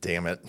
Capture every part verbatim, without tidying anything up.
damn it.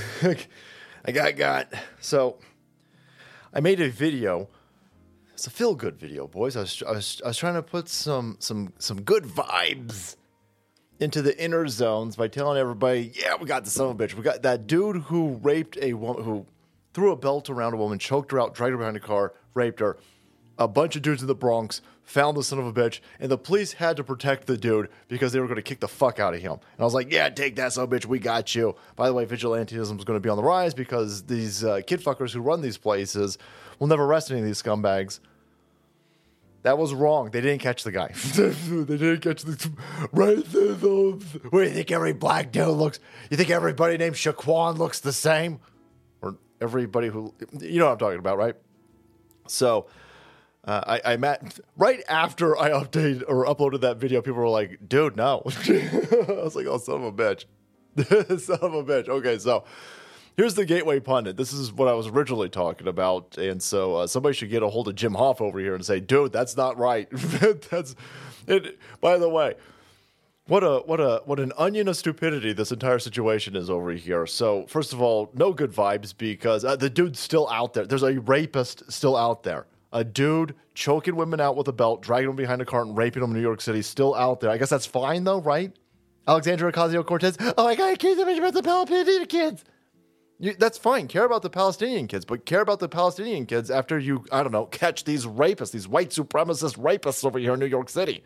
I got, got. So I made a video. It's a feel-good video, boys. I was, I was, I was trying to put some, some, some good vibes into the inner zones by telling everybody, yeah, we got the son of a bitch. We got that dude who raped a woman, who threw a belt around a woman, choked her out, dragged her behind a car, raped her. A bunch of dudes in the Bronx found the son of a bitch, and the police had to protect the dude because they were going to kick the fuck out of him. And I was like, yeah, take that son of a bitch, we got you. By the way, vigilantism is going to be on the rise because these uh, kid fuckers who run these places will never arrest any of these scumbags. That was wrong. They didn't catch the guy. They didn't catch the... Right there, though. What, do you think every black dude looks... You think everybody named Shaquan looks the same? Or everybody who... You know what I'm talking about, right? So... Uh, I, I met right after I updated or uploaded that video. People were like, "Dude, no." I was like, "Oh, son of a bitch, son of a bitch." Okay, so here's the Gateway Pundit. This is what I was originally talking about, and so uh, somebody should get a hold of Jim Hoff over here and say, "Dude, that's not right." That's it. By the way, what a what a what an onion of stupidity this entire situation is over here. So first of all, no good vibes because uh, the dude's still out there. There's a rapist still out there. A dude choking women out with a belt, dragging them behind a cart, and raping them in New York City, still out there. I guess that's fine, though, right? Alexandria Ocasio-Cortez, oh my God, I care so much about the Palestinian kids. You, that's fine. Care about the Palestinian kids, but care about the Palestinian kids after you, I don't know, catch these rapists, these white supremacist rapists over here in New York City.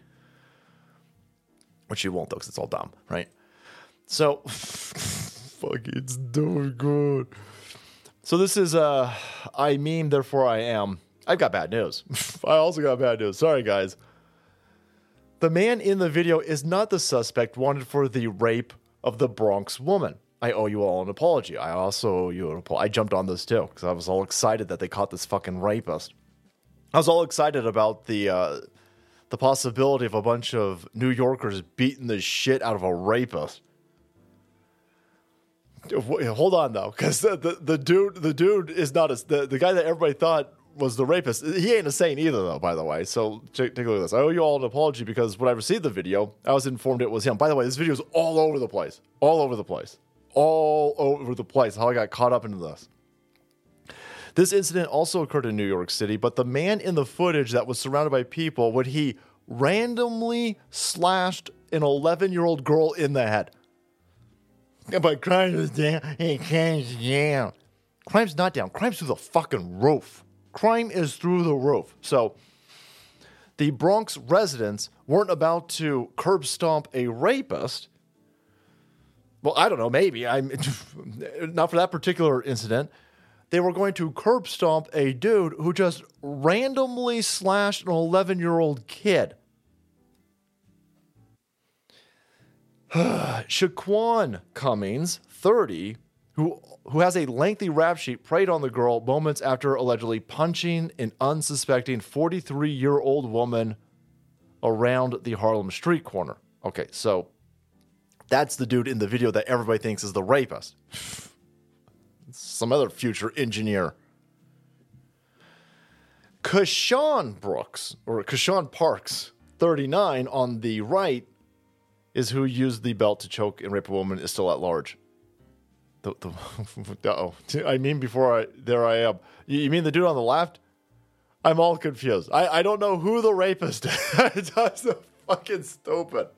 Which you won't, though, because it's all dumb, right? So, fuck, it's doing good. So this is, uh, I meme, therefore I am. I've got bad news. I also got bad news. Sorry, guys. The man in the video is not the suspect wanted for the rape of the Bronx woman. I owe you all an apology. I also owe you an apology. I jumped on this too because I was all excited that they caught this fucking rapist. I was all excited about the uh, the possibility of a bunch of New Yorkers beating the shit out of a rapist. Hold on though, because the, the the dude the dude is not a, the the guy that everybody thought was the rapist. He ain't a saint either, though, by the way. So take, take a look at this. I owe you all an apology because when I received the video, I was informed it was him. By the way, this video is all over the place. All over the place. All over the place. How I got caught up into this. This incident also occurred in New York City, but the man in the footage that was surrounded by people, when he randomly slashed an eleven-year-old girl in the head. But crime is down. Hey, crime's down. Crime's not down. Crime's through the fucking roof. Crime is through the roof. So the Bronx residents weren't about to curb stomp a rapist. Well, I don't know, maybe. I'm not for that particular incident. They were going to curb stomp a dude who just randomly slashed an eleven-year-old kid. Shaquan Cummings, thirty, who who has a lengthy rap sheet, preyed on the girl moments after allegedly punching an unsuspecting forty-three-year-old woman around the Harlem street corner. Okay, so that's the dude in the video that everybody thinks is the rapist. Some other future engineer. Kashawn Brooks, or Kashawn Parks, thirty-nine, on the right, is who used the belt to choke and rape a woman, is still at large. The, the, uh-oh. I mean, before I, there I am. You, you mean the dude on the left? I'm all confused. I, I don't know who the rapist is. That's so fucking stupid.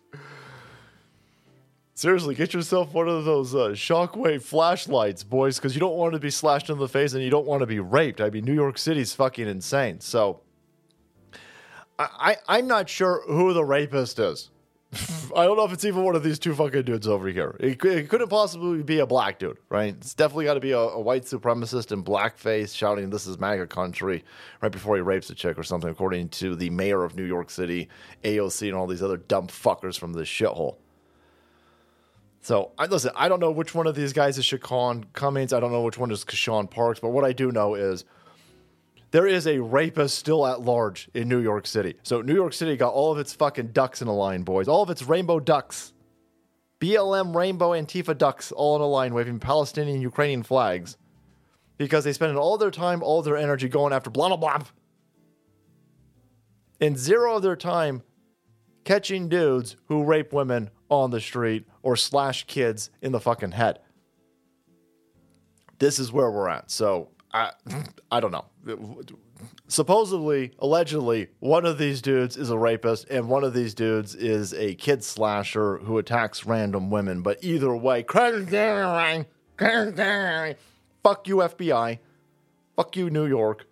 Seriously, get yourself one of those uh, shockwave flashlights, boys, because you don't want to be slashed in the face and you don't want to be raped. I mean, New York City's fucking insane. So, I, I, I'm not sure who the rapist is. I don't know if it's even one of these two fucking dudes over here. It, it couldn't possibly be a black dude, right? It's definitely got to be a, a white supremacist in blackface shouting, "This is MAGA country," right before he rapes a chick or something, according to the mayor of New York City, A O C, and all these other dumb fuckers from this shithole. So, I, listen, I don't know which one of these guys is Shaquan Cummings. I don't know which one is Kashawn Parks, but what I do know is there is a rapist still at large in New York City. So New York City got all of its fucking ducks in a line, boys. All of its rainbow ducks. B L M rainbow Antifa ducks all in a line waving Palestinian and Ukrainian flags. Because they spend all their time, all their energy going after blah, blah, blah. And zero of their time catching dudes who rape women on the street or slash kids in the fucking head. this is where we're at. So I, I don't know. Supposedly, allegedly, one of these dudes is a rapist, and one of these dudes is a kid slasher who attacks random women. But either way, fuck you, F B I. Fuck you, New York.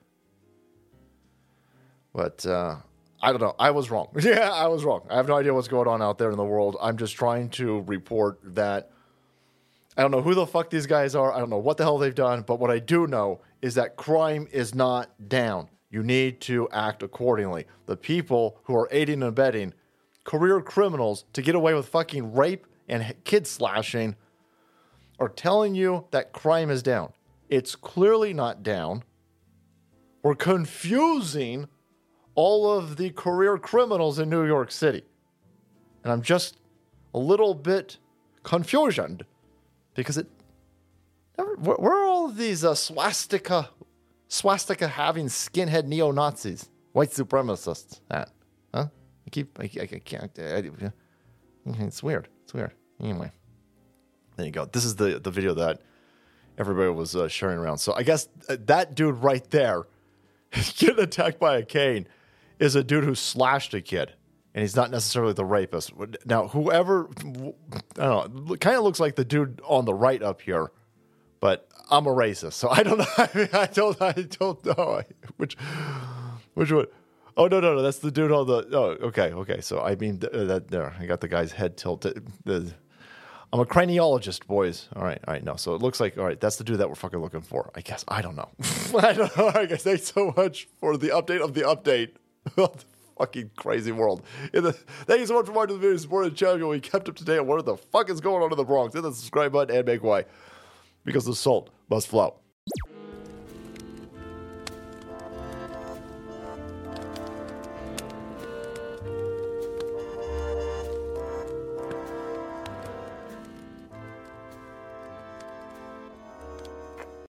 But uh, I don't know. I was wrong. Yeah, I was wrong. I have no idea what's going on out there in the world. I'm just trying to report that I don't know who the fuck these guys are. I don't know what the hell they've done. But what I do know is that crime is not down. You need to act accordingly. The people who are aiding and abetting career criminals to get away with fucking rape and kid slashing are telling you that crime is down. It's clearly not down. We're confusing all of the career criminals in New York City. And I'm just a little bit confusioned because it never, where, where are all of these uh, swastika swastika having skinhead neo-Nazis, white supremacists at? Huh? I keep I, I, I can't I, I, it's weird. It's weird. Anyway. There you go. This is the the video that everybody was uh, sharing around. So I guess uh, that dude right there getting attacked by a cane is a dude who slashed a kid, and he's not necessarily the rapist. Now, whoever, I don't know, kind of looks like the dude on the right up here, but I'm a racist, so I don't know. I mean, I don't, I don't know which, which one. Oh no, no, no, that's the dude on the. Oh, okay, okay. So I mean, uh, that there, I got the guy's head tilted. The, I'm a craniologist, boys. All right, all right. No, so it looks like, all right, that's the dude that we're fucking looking for. I guess. I don't know. I don't know. I guess thanks so much for the update of the update of the fucking crazy world. In the, thank you so much for watching the video, supporting the channel. We kept up to date on what the fuck is going on in the Bronx. Hit the subscribe button and make way, because the salt must flow.